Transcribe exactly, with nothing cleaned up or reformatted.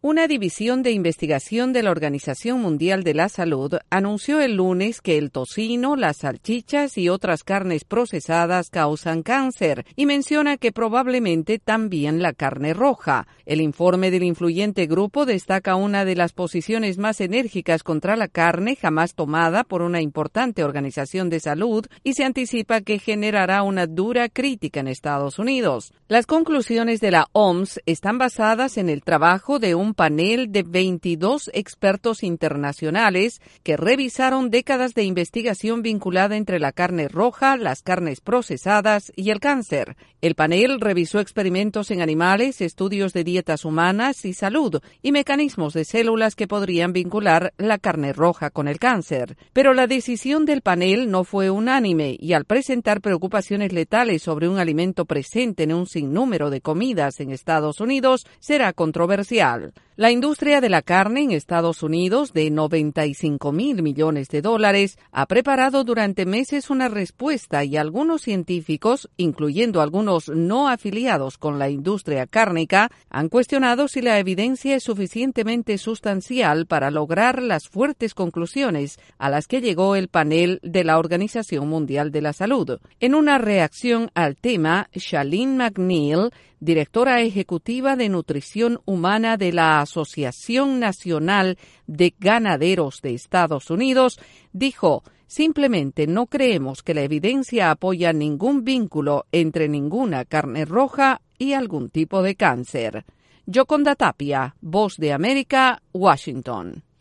Una división de investigación de la Organización Mundial de la Salud anunció el lunes que el tocino, las salchichas y otras carnes procesadas causan cáncer y menciona que probablemente también la carne roja. El informe del influyente grupo destaca una de las posiciones más enérgicas contra la carne jamás tomada por una importante organización de salud y se anticipa que generará una dura crítica en Estados Unidos. Las conclusiones de la O M S están basadas en el trabajo de un panel de veintidós expertos internacionales que revisaron décadas de investigación vinculada entre la carne roja, las carnes procesadas y el cáncer. El panel revisó experimentos en animales, estudios de dietas humanas y salud, y mecanismos de células que podrían vincular la carne roja con el cáncer. Pero la decisión del panel no fue unánime y al presentar preocupaciones letales sobre un alimento presente en un sinnúmero de comidas en Estados Unidos, será controversial. La industria de la carne en Estados Unidos, de noventa y cinco mil millones de dólares, ha preparado durante meses una respuesta y algunos científicos, incluyendo algunos no afiliados con la industria cárnica, han cuestionado si la evidencia es suficientemente sustancial para lograr las fuertes conclusiones a las que llegó el panel de la Organización Mundial de la Salud. En una reacción al tema, Shailene McNeil, directora ejecutiva de nutrición humana de la Asociación Nacional de Ganaderos de Estados Unidos, dijo: simplemente no creemos que la evidencia apoya ningún vínculo entre ninguna carne roja y algún tipo de cáncer. Yoconda Tapia, Voz de América, Washington.